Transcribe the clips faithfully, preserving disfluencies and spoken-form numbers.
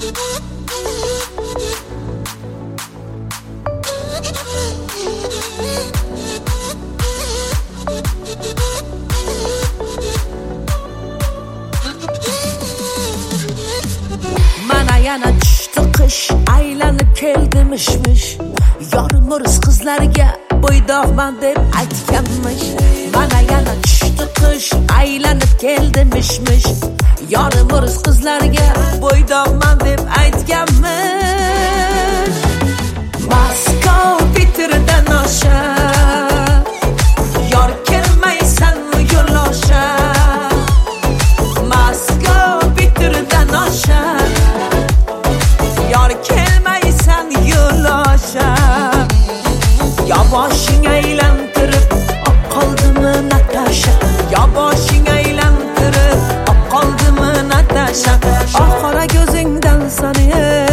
Mana yana tushdi qish, aylanib keldi mish-mish. Yorim o'ris qizlarga bo'ydoqman deb aytganmish. Mana yana tushdi qish, aylanib keldi mish-mish. Yorim o'ris qizlarga bo'ydoqman deb aytganmish. Moskov Peterdan osha, yor kelmaysan yo'losha. Moskov Peterdan osha, yor kelmaysan yo'losha. Ya boshing aylantirib op qoldimi Natasha, ya boshing aylantirib op qoldimi Natasha. Oxira ko'zingdan sani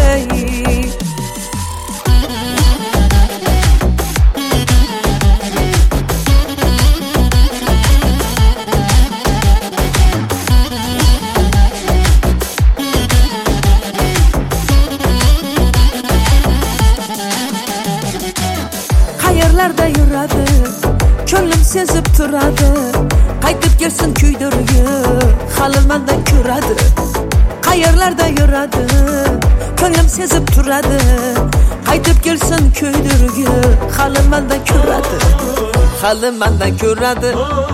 qayerlarda yuradi, ko'nglim sezib turadi. Qaytib kelsin kuydirgi, hali mendan ko'radi. Qayerlarda yuradi, ko'nglim sezib turadi. Qaytib kelsin kuydirgi, hali mendan ko'radi. Hali mendan ko'radi.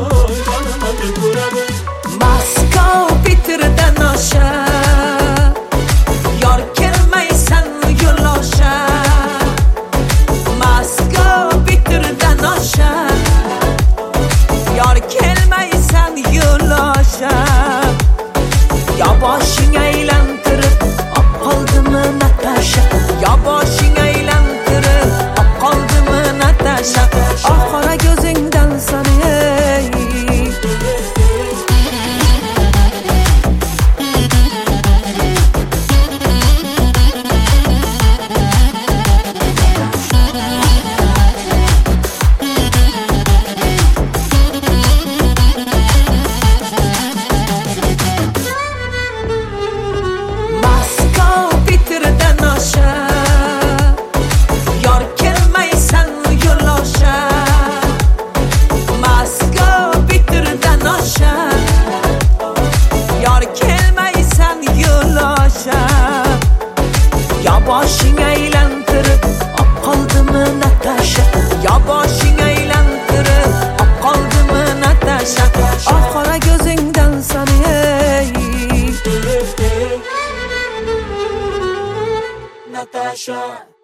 Moskov Peterdan osha, yor kelmaysan yo'losha. Moskov Peterdan osha, yor kelmaysan yo'losha. Ya boshing aylantirib op qoldimi Natasha, ya boshing aylantirib op qoldimi Natasha. Oxira ko'zingdan sani boshing aylantirib op qoldimi Natasha, ya boshing aylantirib op qoldimi Natasha. Oxira ko'zingdan sani Natasha.